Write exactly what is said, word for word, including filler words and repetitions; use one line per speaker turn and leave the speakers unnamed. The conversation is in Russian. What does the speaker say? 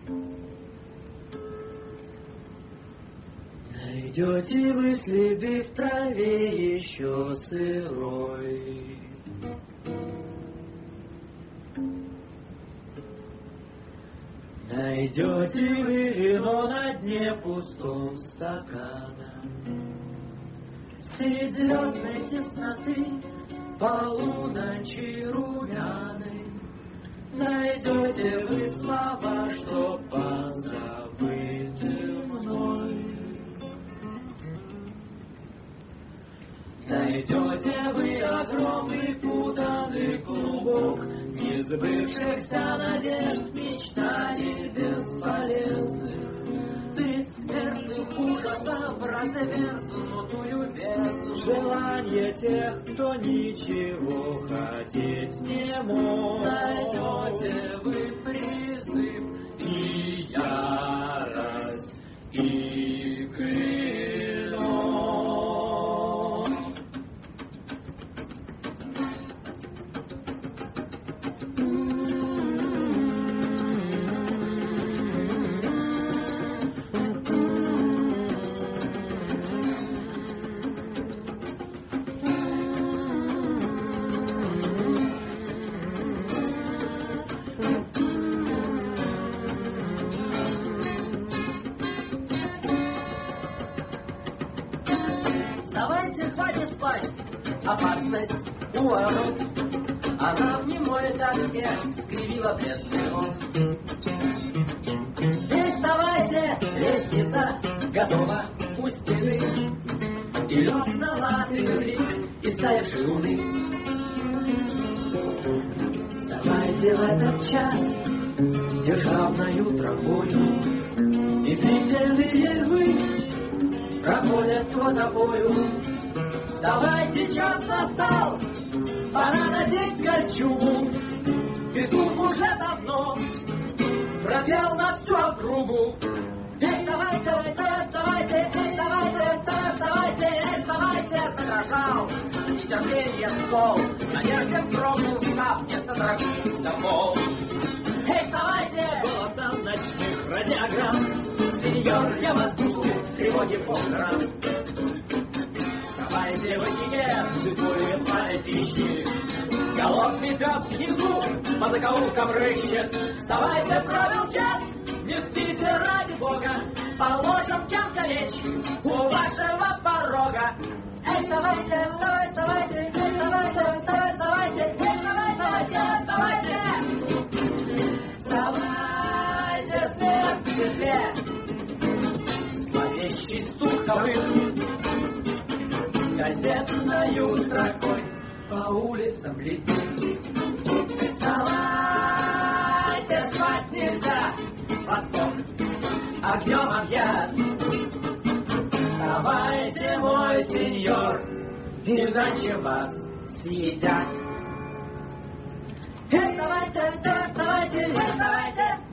Найдете вы следы в траве еще сырой. Найдете вы вино на дне пустом стакана. Средь звездной тесноты полуночи румяны найдете вы слова, что позабыты мной. Найдете вы огромный путанный клубок несбывшихся надежд, мечтаний бесполезных, предсмертных ужасов, разверзнутую бездну, желание тех, кто ничего хотеть не мог. Найдете вы призыв и ярость, и клинок.
Вставайте, хватит спать, опасность у ворот. Она в немой тоске скривила бледный рот. Эй, вставайте, лестница готова у стены, и лед на латырь истаявшей луны. Вставайте в этот час державною тропою, и пределы львы проходят к водопою. Вставайте, час настал, пора надеть кольчугу. Петух уже давно пропел на всю округу. Эй, вставайте, вставайте, вставайте, эй, вставайте, вставайте, вставайте, эй, вставайте, задрожал нетерпение стол, надежде вздрогнул став, не содрогнулся пол. Эй, вставайте!
Голосом ночных радиограмм, сеньор, я вас душу, тревоги полграмм. Вставайте, васильер, свой пищи, голодный пес внизу по закоулкам рыщет. Вставайте, пробил час, не спите ради бога, положим кем-то лечь у вашего порога. Эй, вставайте, вставайте, вставайте, эй, вставайте, вставайте, вставайте, эй, вставайте, вставайте, вставайте. Вставайте, свет в светле, зловещий стук копыт, газетною строкой по улицам летит. Вставайте, спать нельзя, восток огнем объят. Вставайте, мой сеньор, иначе вас съедят. Эй, вставайте, вставайте, вставайте, эй, вставайте.